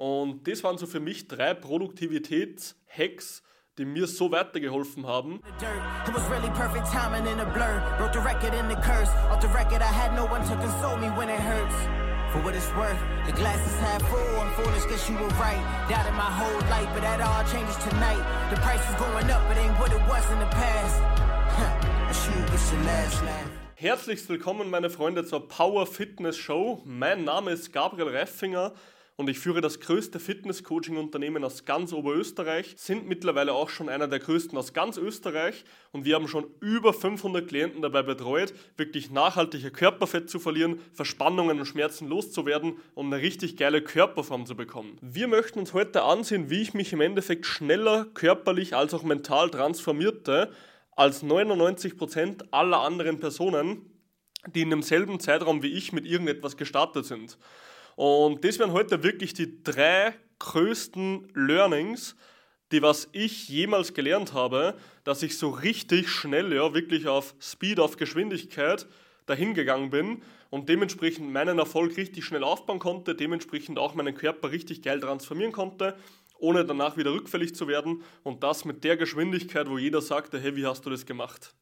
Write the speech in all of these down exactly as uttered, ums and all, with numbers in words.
Und das waren so für mich drei Produktivitäts-Hacks, die mir so weitergeholfen haben. For what it's worth, the glass is half full. I'm foolish, guess you were right. Doubted my whole life, but that all changes tonight. The price is going up, it ain't what it was in the past. I shoot with your last laugh. Herzlichst willkommen, meine Freunde, zur Power Fitness Show. Mein Name ist Gabriel Reifinger und ich führe das größte Fitness-Coaching-Unternehmen aus ganz Oberösterreich, sind mittlerweile auch schon einer der größten aus ganz Österreich und wir haben schon über fünfhundert Klienten dabei betreut, wirklich nachhaltige Körperfett zu verlieren, Verspannungen und Schmerzen loszuwerden und eine richtig geile Körperform zu bekommen. Wir möchten uns heute ansehen, wie ich mich im Endeffekt schneller körperlich als auch mental transformierte als neunundneunzig Prozent aller anderen Personen, die in demselben Zeitraum wie ich mit irgendetwas gestartet sind. Und das wären heute wirklich die drei größten Learnings, die was ich jemals gelernt habe, dass ich so richtig schnell, ja, wirklich auf Speed, auf Geschwindigkeit dahin gegangen bin und dementsprechend meinen Erfolg richtig schnell aufbauen konnte, dementsprechend auch meinen Körper richtig geil transformieren konnte, ohne danach wieder rückfällig zu werden und das mit der Geschwindigkeit, wo jeder sagte, hey, wie hast du das gemacht?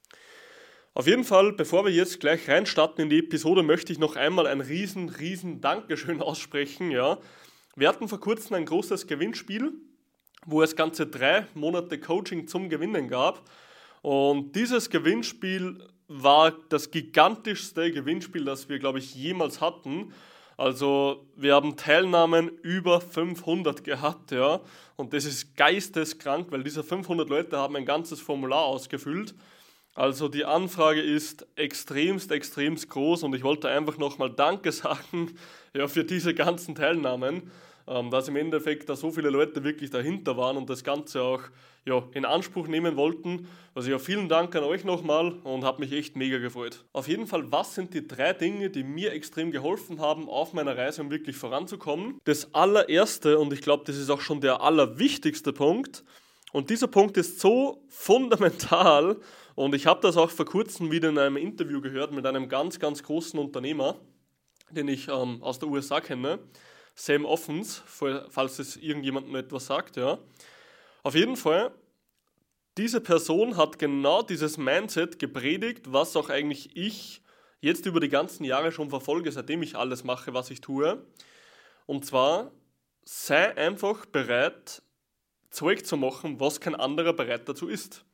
Auf jeden Fall, bevor wir jetzt gleich reinstarten in die Episode, möchte ich noch einmal ein riesen, riesen Dankeschön aussprechen. Ja. Wir hatten vor kurzem ein großes Gewinnspiel, wo es ganze drei Monate Coaching zum Gewinnen gab. Und dieses Gewinnspiel war das gigantischste Gewinnspiel, das wir, glaube ich, jemals hatten. Also wir haben Teilnahmen über fünfhundert gehabt, ja. Und das ist geisteskrank, weil diese fünfhundert Leute haben ein ganzes Formular ausgefüllt. Also die Anfrage ist extremst, extremst groß und ich wollte einfach nochmal Danke sagen, ja, für diese ganzen Teilnahmen, ähm, dass im Endeffekt da so viele Leute wirklich dahinter waren und das Ganze auch, ja, in Anspruch nehmen wollten. Also ja, vielen Dank an euch nochmal und habe mich echt mega gefreut. Auf jeden Fall, was sind die drei Dinge, die mir extrem geholfen haben auf meiner Reise, um wirklich voranzukommen? Das allererste, und ich glaube, das ist auch schon der allerwichtigste Punkt, und dieser Punkt ist so fundamental, und ich habe das auch vor kurzem wieder in einem Interview gehört mit einem ganz, ganz großen Unternehmer, den ich ähm, aus der U S A kenne, Sam Offens, falls es irgendjemandem etwas sagt. Ja. Auf jeden Fall, diese Person hat genau dieses Mindset gepredigt, was auch eigentlich ich jetzt über die ganzen Jahre schon verfolge, seitdem ich alles mache, was ich tue. Und zwar, sei einfach bereit, Zeug zu machen, was kein anderer bereit dazu ist.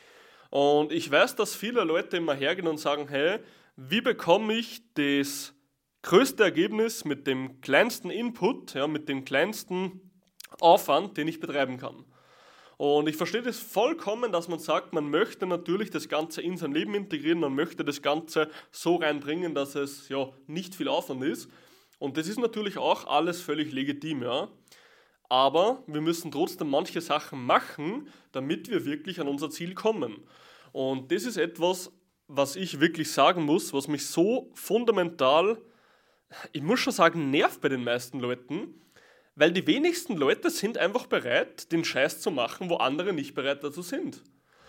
Und ich weiß, dass viele Leute immer hergehen und sagen, hey, wie bekomme ich das größte Ergebnis mit dem kleinsten Input, ja, mit dem kleinsten Aufwand, den ich betreiben kann. Und ich verstehe das vollkommen, dass man sagt, man möchte natürlich das Ganze in sein Leben integrieren, man möchte das Ganze so reinbringen, dass es ja nicht viel Aufwand ist. Und das ist natürlich auch alles völlig legitim, ja. Aber wir müssen trotzdem manche Sachen machen, damit wir wirklich an unser Ziel kommen. Und das ist etwas, was ich wirklich sagen muss, was mich so fundamental, ich muss schon sagen, nervt bei den meisten Leuten, weil die wenigsten Leute sind einfach bereit, den Scheiß zu machen, wo andere nicht bereit dazu sind.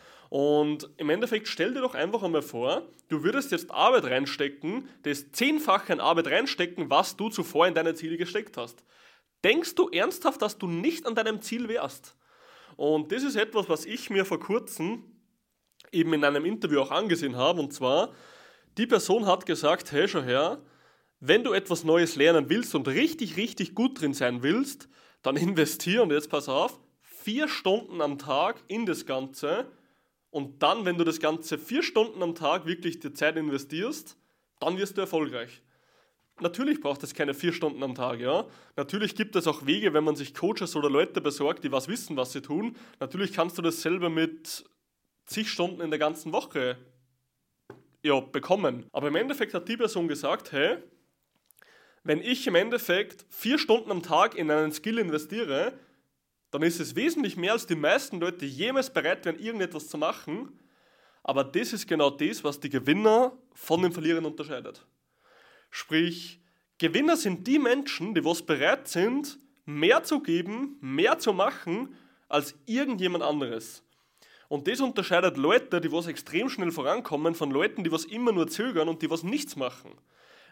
Und im Endeffekt stell dir doch einfach einmal vor, du würdest jetzt Arbeit reinstecken, das Zehnfache an Arbeit reinstecken, was du zuvor in deine Ziele gesteckt hast. Denkst du ernsthaft, dass du nicht an deinem Ziel wärst? Und das ist etwas, was ich mir vor kurzem eben in einem Interview auch angesehen habe. Und zwar, die Person hat gesagt, hey, schau her, wenn du etwas Neues lernen willst und richtig, richtig gut drin sein willst, dann investier, und jetzt pass auf, vier Stunden am Tag in das Ganze. Und dann, wenn du das Ganze vier Stunden am Tag wirklich die Zeit investierst, dann wirst du erfolgreich. Natürlich braucht es keine vier Stunden am Tag, ja. Natürlich gibt es auch Wege, wenn man sich Coaches oder Leute besorgt, die was wissen, was sie tun. Natürlich kannst du das selber mit zig Stunden in der ganzen Woche ja, bekommen. Aber im Endeffekt hat die Person gesagt, hey, wenn ich im Endeffekt vier Stunden am Tag in einen Skill investiere, dann ist es wesentlich mehr, als die meisten Leute jemals bereit wären, irgendetwas zu machen. Aber das ist genau das, was die Gewinner von den Verlierern unterscheidet. Sprich, Gewinner sind die Menschen, die was bereit sind, mehr zu geben, mehr zu machen, als irgendjemand anderes. Und das unterscheidet Leute, die was extrem schnell vorankommen, von Leuten, die was immer nur zögern und die was nichts machen.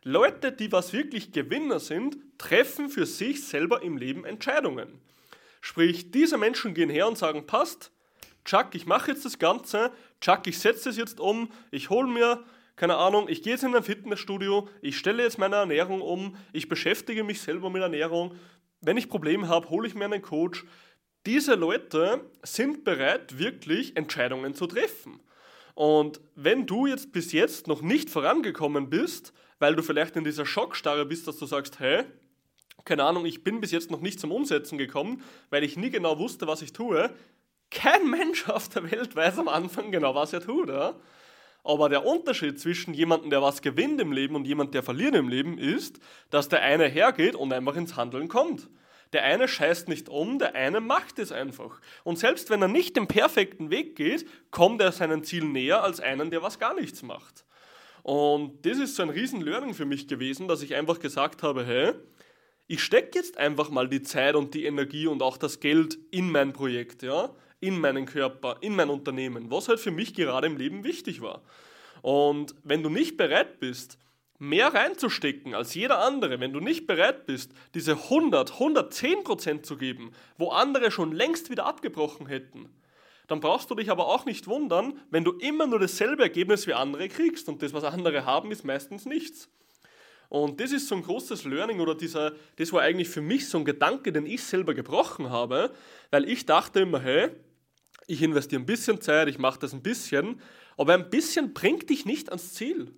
Leute, die was wirklich Gewinner sind, treffen für sich selber im Leben Entscheidungen. Sprich, diese Menschen gehen her und sagen, passt, Chuck, ich mache jetzt das Ganze, Chuck, ich setze es jetzt um, ich hole mir, keine Ahnung, ich gehe jetzt in ein Fitnessstudio, ich stelle jetzt meine Ernährung um, ich beschäftige mich selber mit Ernährung, wenn ich Probleme habe, hole ich mir einen Coach. Diese Leute sind bereit, wirklich Entscheidungen zu treffen. Und wenn du jetzt bis jetzt noch nicht vorangekommen bist, weil du vielleicht in dieser Schockstarre bist, dass du sagst, hey, keine Ahnung, ich bin bis jetzt noch nicht zum Umsetzen gekommen, weil ich nie genau wusste, was ich tue. Kein Mensch auf der Welt weiß am Anfang genau, was er tut. Ja? Aber der Unterschied zwischen jemandem, der was gewinnt im Leben und jemandem, der verliert im Leben, ist, dass der eine hergeht und einfach ins Handeln kommt. Der eine scheißt nicht um, der eine macht es einfach. Und selbst wenn er nicht den perfekten Weg geht, kommt er seinen Zielen näher als einen, der was gar nichts macht. Und das ist so ein riesen Learning für mich gewesen, dass ich einfach gesagt habe, hey, ich stecke jetzt einfach mal die Zeit und die Energie und auch das Geld in mein Projekt, ja, in meinen Körper, in mein Unternehmen, was halt für mich gerade im Leben wichtig war. Und wenn du nicht bereit bist, mehr reinzustecken als jeder andere, wenn du nicht bereit bist, diese hundert, hundertzehn Prozent zu geben, wo andere schon längst wieder abgebrochen hätten, dann brauchst du dich aber auch nicht wundern, wenn du immer nur dasselbe Ergebnis wie andere kriegst. Und das, was andere haben, ist meistens nichts. Und das ist so ein großes Learning oder dieser, das war eigentlich für mich so ein Gedanke, den ich selber gebrochen habe, weil ich dachte immer, hey, ich investiere ein bisschen Zeit, ich mache das ein bisschen, aber ein bisschen bringt dich nicht ans Ziel.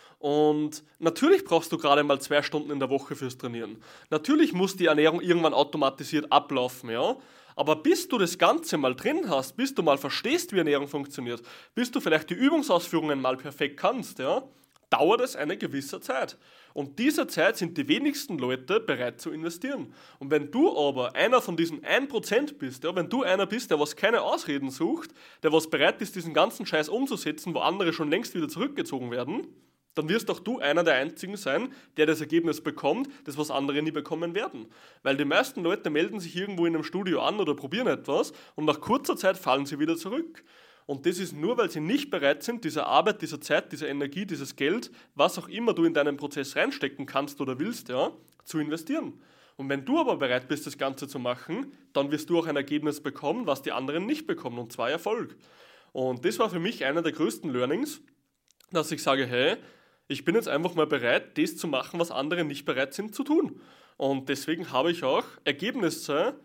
Und natürlich brauchst du gerade mal zwei Stunden in der Woche fürs Trainieren. Natürlich muss die Ernährung irgendwann automatisiert ablaufen, ja. Aber bis du das Ganze mal drin hast, bis du mal verstehst, wie Ernährung funktioniert, bis du vielleicht die Übungsausführungen mal perfekt kannst, ja, dauert es eine gewisse Zeit. Und diese Zeit sind die wenigsten Leute bereit zu investieren. Und wenn du aber einer von diesen ein Prozent bist, ja, wenn du einer bist, der was keine Ausreden sucht, der was bereit ist, diesen ganzen Scheiß umzusetzen, wo andere schon längst wieder zurückgezogen werden, dann wirst auch du einer der Einzigen sein, der das Ergebnis bekommt, das was andere nie bekommen werden. Weil die meisten Leute melden sich irgendwo in einem Studio an oder probieren etwas und nach kurzer Zeit fallen sie wieder zurück. Und das ist nur, weil sie nicht bereit sind, diese Arbeit, diese Zeit, diese Energie, dieses Geld, was auch immer du in deinen Prozess reinstecken kannst oder willst, ja, zu investieren. Und wenn du aber bereit bist, das Ganze zu machen, dann wirst du auch ein Ergebnis bekommen, was die anderen nicht bekommen, und zwar Erfolg. Und das war für mich einer der größten Learnings, dass ich sage, hey, ich bin jetzt einfach mal bereit, das zu machen, was andere nicht bereit sind zu tun. Und deswegen habe ich auch Ergebnisse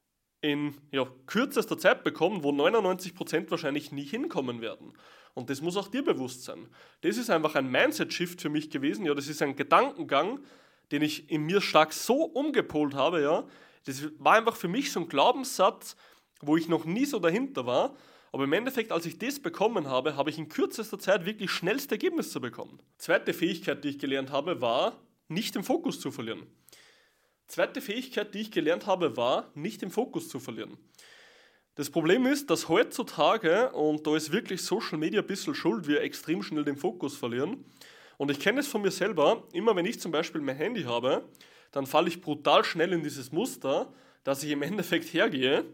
in ja, kürzester Zeit bekommen, wo neunundneunzig Prozent wahrscheinlich nie hinkommen werden. Und das muss auch dir bewusst sein. Das ist einfach ein Mindset-Shift für mich gewesen. Ja, das ist ein Gedankengang, den ich in mir stark so umgepolt habe. Ja. Das war einfach für mich so ein Glaubenssatz, wo ich noch nie so dahinter war. Aber im Endeffekt, als ich das bekommen habe, habe ich in kürzester Zeit wirklich schnellste Ergebnisse bekommen. Zweite Fähigkeit, die ich gelernt habe, war, nicht den Fokus zu verlieren. Zweite Fähigkeit, die ich gelernt habe, war, nicht den Fokus zu verlieren. Das Problem ist, dass heutzutage, und da ist wirklich Social Media ein bisschen schuld, wir extrem schnell den Fokus verlieren. Und ich kenne es von mir selber, immer wenn ich zum Beispiel mein Handy habe, dann falle ich brutal schnell in dieses Muster, dass ich im Endeffekt hergehe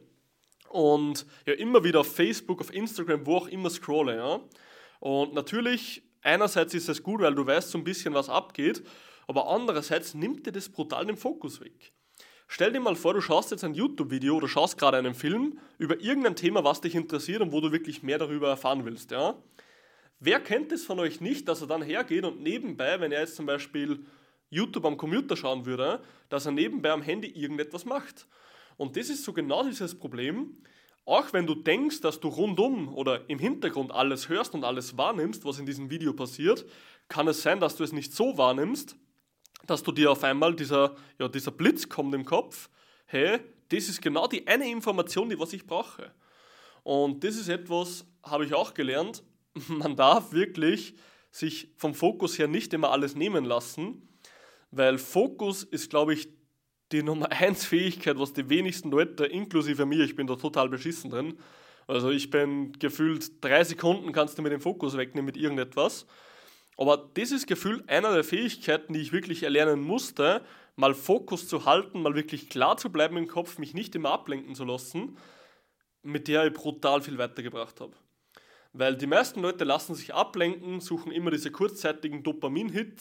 und ja immer wieder auf Facebook, auf Instagram, wo auch immer scrolle. Ja? Und natürlich, einerseits ist es gut, weil du weißt so ein bisschen, was abgeht, aber andererseits nimmt dir das brutal den Fokus weg. Stell dir mal vor, du schaust jetzt ein YouTube-Video oder schaust gerade einen Film über irgendein Thema, was dich interessiert und wo du wirklich mehr darüber erfahren willst. Ja? Wer kennt es von euch nicht, dass er dann hergeht und nebenbei, wenn er jetzt zum Beispiel YouTube am Computer schauen würde, dass er nebenbei am Handy irgendetwas macht? Und das ist so genau dieses Problem. Auch wenn du denkst, dass du rundum oder im Hintergrund alles hörst und alles wahrnimmst, was in diesem Video passiert, kann es sein, dass du es nicht so wahrnimmst, dass du dir auf einmal dieser, ja, dieser Blitz kommt im Kopf, hey, das ist genau die eine Information, die was ich brauche. Und das ist etwas, habe ich auch gelernt, man darf wirklich sich vom Fokus her nicht immer alles nehmen lassen, weil Fokus ist, glaube ich, die Nummer eins Fähigkeit, was die wenigsten Leute, inklusive mir, ich bin da total beschissen drin, also ich bin gefühlt drei Sekunden kannst du mir den Fokus wegnehmen mit irgendetwas. Aber das ist gefühlt einer der Fähigkeiten, die ich wirklich erlernen musste, mal Fokus zu halten, mal wirklich klar zu bleiben im Kopf, mich nicht immer ablenken zu lassen, mit der ich brutal viel weitergebracht habe. Weil die meisten Leute lassen sich ablenken, suchen immer diese kurzzeitigen Dopamin-Hits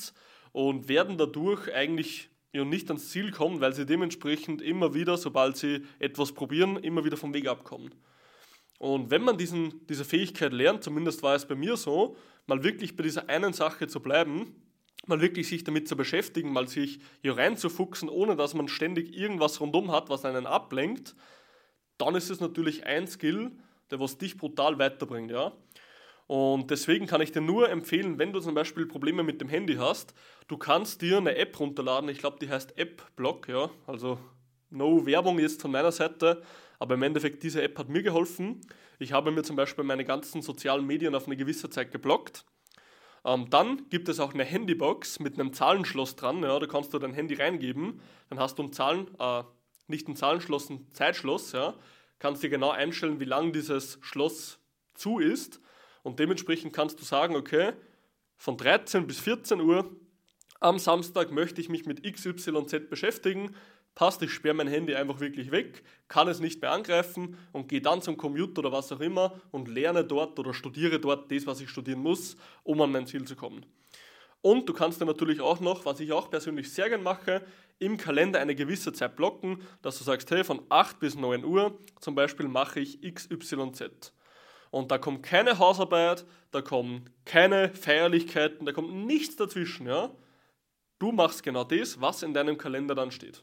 und werden dadurch eigentlich ja, nicht ans Ziel kommen, weil sie dementsprechend immer wieder, sobald sie etwas probieren, immer wieder vom Weg abkommen. Und wenn man diesen, diese Fähigkeit lernt, zumindest war es bei mir so, mal wirklich bei dieser einen Sache zu bleiben, mal wirklich sich damit zu beschäftigen, mal sich hier reinzufuchsen, ohne dass man ständig irgendwas rundum hat, was einen ablenkt, dann ist es natürlich ein Skill, der was dich brutal weiterbringt, ja. Und deswegen kann ich dir nur empfehlen, wenn du zum Beispiel Probleme mit dem Handy hast, du kannst dir eine App runterladen, ich glaube, die heißt App-Block, ja, also no Werbung jetzt von meiner Seite, aber im Endeffekt, diese App hat mir geholfen. Ich habe mir zum Beispiel meine ganzen sozialen Medien auf eine gewisse Zeit geblockt. Ähm, dann gibt es auch eine Handybox mit einem Zahlenschloss dran, ja, da kannst du dein Handy reingeben, dann hast du ein Zahlen, äh, nicht ein Zahlenschloss, ein Zeitschloss, ja, kannst dir genau einstellen, wie lang dieses Schloss zu ist. Und dementsprechend kannst du sagen, okay, von dreizehn bis vierzehn Uhr am Samstag möchte ich mich mit X Y Z beschäftigen, passt, ich sperre mein Handy einfach wirklich weg, kann es nicht mehr angreifen und gehe dann zum Computer oder was auch immer und lerne dort oder studiere dort das, was ich studieren muss, um an mein Ziel zu kommen. Und du kannst dir natürlich auch noch, was ich auch persönlich sehr gern mache, im Kalender eine gewisse Zeit blocken, dass du sagst, hey, von acht bis neun Uhr zum Beispiel mache ich X Y Z. Und da kommt keine Hausarbeit, da kommen keine Feierlichkeiten, da kommt nichts dazwischen, ja. Du machst genau das, was in deinem Kalender dann steht.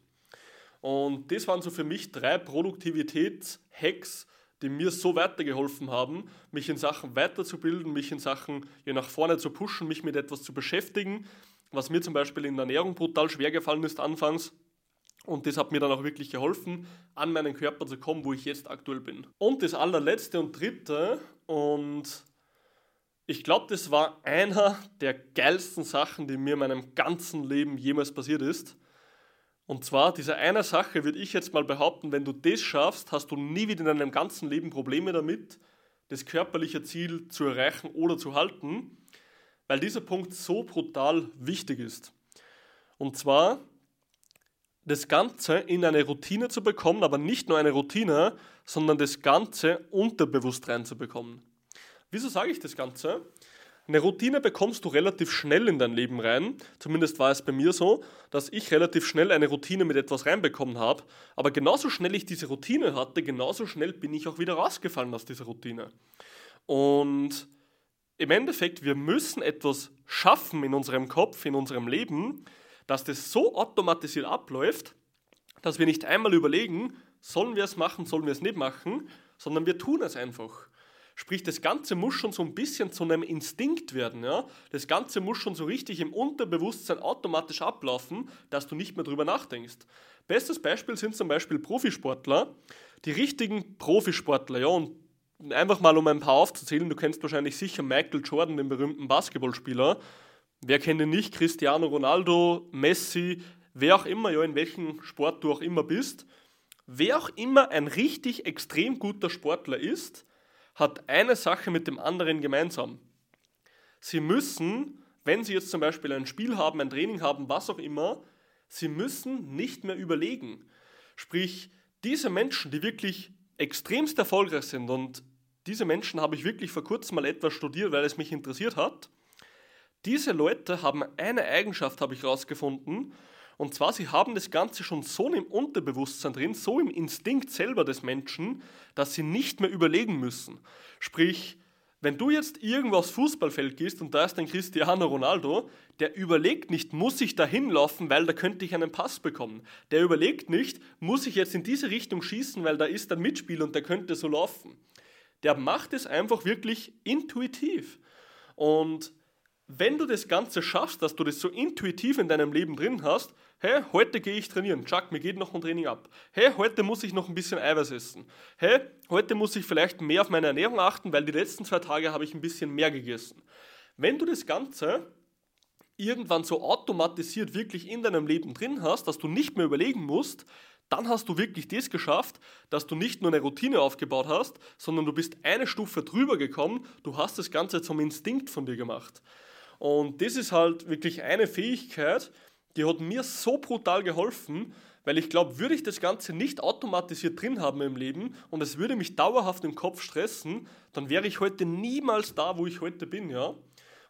Und das waren so für mich drei Produktivitäts-Hacks, die mir so weitergeholfen haben, mich in Sachen weiterzubilden, mich in Sachen ja, nach vorne zu pushen, mich mit etwas zu beschäftigen, was mir zum Beispiel in der Ernährung brutal schwer gefallen ist anfangs. Und das hat mir dann auch wirklich geholfen, an meinen Körper zu kommen, wo ich jetzt aktuell bin. Und das allerletzte und dritte, und ich glaube, das war einer der geilsten Sachen, die mir in meinem ganzen Leben jemals passiert ist. Und zwar, diese eine Sache würde ich jetzt mal behaupten, wenn du das schaffst, hast du nie wieder in deinem ganzen Leben Probleme damit, das körperliche Ziel zu erreichen oder zu halten, weil dieser Punkt so brutal wichtig ist. Und zwar, das Ganze in eine Routine zu bekommen, aber nicht nur eine Routine, sondern das Ganze unterbewusst reinzubekommen. Wieso sage ich das Ganze? Eine Routine bekommst du relativ schnell in dein Leben rein, zumindest war es bei mir so, dass ich relativ schnell eine Routine mit etwas reinbekommen habe, aber genauso schnell ich diese Routine hatte, genauso schnell bin ich auch wieder rausgefallen aus dieser Routine. Und im Endeffekt, wir müssen etwas schaffen in unserem Kopf, in unserem Leben, dass das so automatisiert abläuft, dass wir nicht einmal überlegen, sollen wir es machen, sollen wir es nicht machen, sondern wir tun es einfach. Sprich, das Ganze muss schon so ein bisschen zu einem Instinkt werden. Ja? Das Ganze muss schon so richtig im Unterbewusstsein automatisch ablaufen, dass du nicht mehr drüber nachdenkst. Bestes Beispiel sind zum Beispiel Profisportler, die richtigen Profisportler. Ja? Und einfach mal um ein paar aufzuzählen, du kennst wahrscheinlich sicher Michael Jordan, den berühmten Basketballspieler. Wer kennt ihn nicht? Cristiano Ronaldo, Messi, wer auch immer, ja, in welchem Sport du auch immer bist. Wer auch immer ein richtig extrem guter Sportler ist, hat eine Sache mit dem anderen gemeinsam. Sie müssen, wenn sie jetzt zum Beispiel ein Spiel haben, ein Training haben, was auch immer, sie müssen nicht mehr überlegen. Sprich, diese Menschen, die wirklich extremst erfolgreich sind, und diese Menschen habe ich wirklich vor kurzem mal etwas studiert, weil es mich interessiert hat, diese Leute haben eine Eigenschaft, habe ich herausgefunden, und zwar, sie haben das Ganze schon so im Unterbewusstsein drin, so im Instinkt selber des Menschen, dass sie nicht mehr überlegen müssen. Sprich, wenn du jetzt irgendwo aufs Fußballfeld gehst und da ist ein Cristiano Ronaldo, der überlegt nicht, muss ich da hinlaufen, weil da könnte ich einen Pass bekommen. Der überlegt nicht, muss ich jetzt in diese Richtung schießen, weil da ist ein Mitspieler und der könnte so laufen. Der macht es einfach wirklich intuitiv. Und wenn du das Ganze schaffst, dass du das so intuitiv in deinem Leben drin hast, hey, heute gehe ich trainieren, Chuck, mir geht noch ein Training ab. Hey, heute muss ich noch ein bisschen Eiweiß essen. Hey, heute muss ich vielleicht mehr auf meine Ernährung achten, weil die letzten zwei Tage habe ich ein bisschen mehr gegessen. Wenn du das Ganze irgendwann so automatisiert wirklich in deinem Leben drin hast, dass du nicht mehr überlegen musst, dann hast du wirklich das geschafft, dass du nicht nur eine Routine aufgebaut hast, sondern du bist eine Stufe drüber gekommen, du hast das Ganze zum Instinkt von dir gemacht. Und das ist halt wirklich eine Fähigkeit, die hat mir so brutal geholfen, weil ich glaube, würde ich das Ganze nicht automatisiert drin haben im Leben und es würde mich dauerhaft im Kopf stressen, dann wäre ich heute niemals da, wo ich heute bin, ja.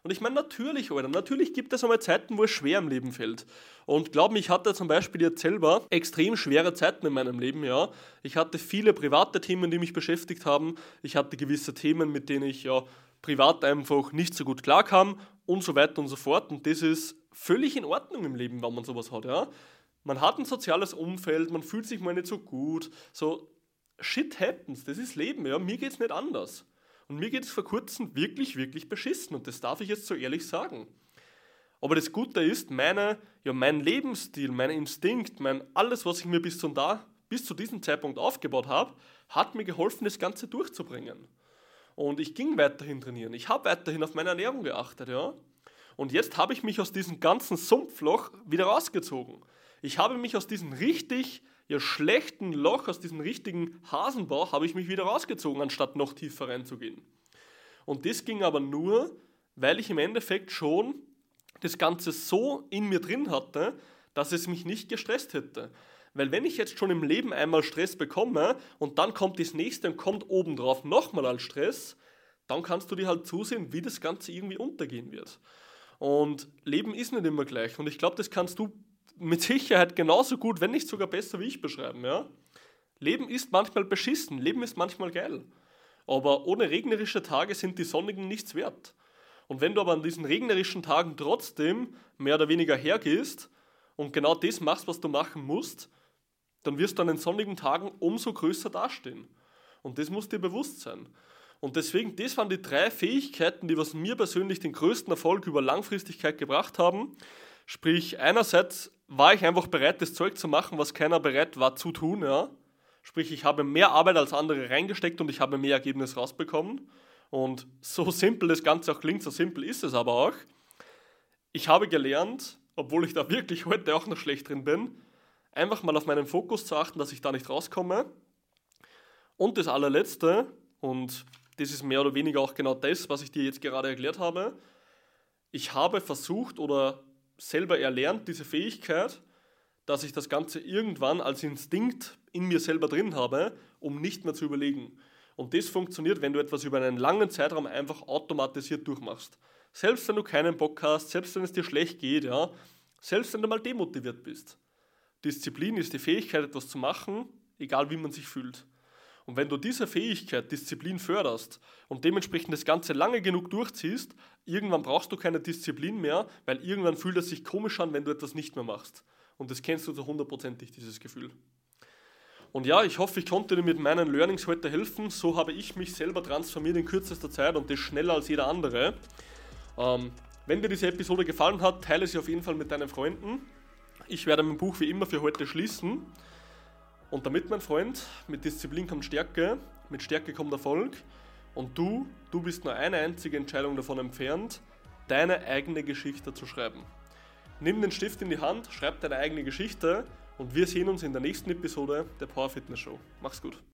Und ich meine, natürlich, Alter, natürlich gibt es einmal Zeiten, wo es schwer im Leben fällt. Und glaub mir, ich hatte zum Beispiel jetzt selber extrem schwere Zeiten in meinem Leben, ja. Ich hatte viele private Themen, die mich beschäftigt haben. Ich hatte gewisse Themen, mit denen ich ja privat einfach nicht so gut klarkam und so weiter und so fort. Und das ist völlig in Ordnung im Leben, wenn man sowas hat, ja. Man hat ein soziales Umfeld, man fühlt sich mal nicht so gut. So, shit happens, das ist Leben, ja. Mir geht's nicht anders. Und mir geht es vor kurzem wirklich, wirklich beschissen. Und das darf ich jetzt so ehrlich sagen. Aber das Gute ist, meine, ja, mein Lebensstil, mein Instinkt, mein alles, was ich mir bis zu, da, bis zu diesem Zeitpunkt aufgebaut habe, hat mir geholfen, das Ganze durchzubringen. Und ich ging weiterhin trainieren. Ich habe weiterhin auf meine Ernährung geachtet, ja. Und jetzt habe ich mich aus diesem ganzen Sumpfloch wieder rausgezogen. Ich habe mich aus diesem richtig ja, schlechten Loch, aus diesem richtigen Hasenbauch, habe ich mich wieder rausgezogen, anstatt noch tiefer reinzugehen. Und das ging aber nur, weil ich im Endeffekt schon das Ganze so in mir drin hatte, dass es mich nicht gestresst hätte. Weil wenn ich jetzt schon im Leben einmal Stress bekomme und dann kommt das nächste und kommt obendrauf nochmal als Stress, dann kannst du dir halt zusehen, wie das Ganze irgendwie untergehen wird. Und Leben ist nicht immer gleich. Und ich glaube, das kannst du mit Sicherheit genauso gut, wenn nicht sogar besser wie ich beschreiben. Ja? Leben ist manchmal beschissen, Leben ist manchmal geil. Aber ohne regnerische Tage sind die sonnigen nichts wert. Und wenn du aber an diesen regnerischen Tagen trotzdem mehr oder weniger hergehst und genau das machst, was du machen musst, dann wirst du an den sonnigen Tagen umso größer dastehen. Und das muss dir bewusst sein. Und deswegen, das waren die drei Fähigkeiten, die was mir persönlich den größten Erfolg über Langfristigkeit gebracht haben. Sprich, einerseits war ich einfach bereit, das Zeug zu machen, was keiner bereit war zu tun. Ja? Sprich, ich habe mehr Arbeit als andere reingesteckt und ich habe mehr Ergebnis rausbekommen. Und so simpel das Ganze auch klingt, so simpel ist es aber auch. Ich habe gelernt, obwohl ich da wirklich heute auch noch schlecht drin bin, einfach mal auf meinen Fokus zu achten, dass ich da nicht rauskomme. Und das allerletzte, und das ist mehr oder weniger auch genau das, was ich dir jetzt gerade erklärt habe, ich habe versucht oder selber erlernt, diese Fähigkeit, dass ich das Ganze irgendwann als Instinkt in mir selber drin habe, um nicht mehr zu überlegen. Und das funktioniert, wenn du etwas über einen langen Zeitraum einfach automatisiert durchmachst. Selbst wenn du keinen Bock hast, selbst wenn es dir schlecht geht, ja, selbst wenn du mal demotiviert bist. Disziplin ist die Fähigkeit, etwas zu machen, egal wie man sich fühlt. Und wenn du diese Fähigkeit, Disziplin förderst und dementsprechend das Ganze lange genug durchziehst, irgendwann brauchst du keine Disziplin mehr, weil irgendwann fühlt es sich komisch an, wenn du etwas nicht mehr machst. Und das kennst du zu hundertprozentig, dieses Gefühl. Und ja, ich hoffe, ich konnte dir mit meinen Learnings heute helfen. So habe ich mich selber transformiert in kürzester Zeit und das schneller als jeder andere. Ähm, wenn dir diese Episode gefallen hat, teile sie auf jeden Fall mit deinen Freunden. Ich werde mein Buch wie immer für heute schließen. Und damit, mein Freund, mit Disziplin kommt Stärke, mit Stärke kommt Erfolg. Und du, du bist nur eine einzige Entscheidung davon entfernt, deine eigene Geschichte zu schreiben. Nimm den Stift in die Hand, schreib deine eigene Geschichte und wir sehen uns in der nächsten Episode der Power Fitness Show. Mach's gut.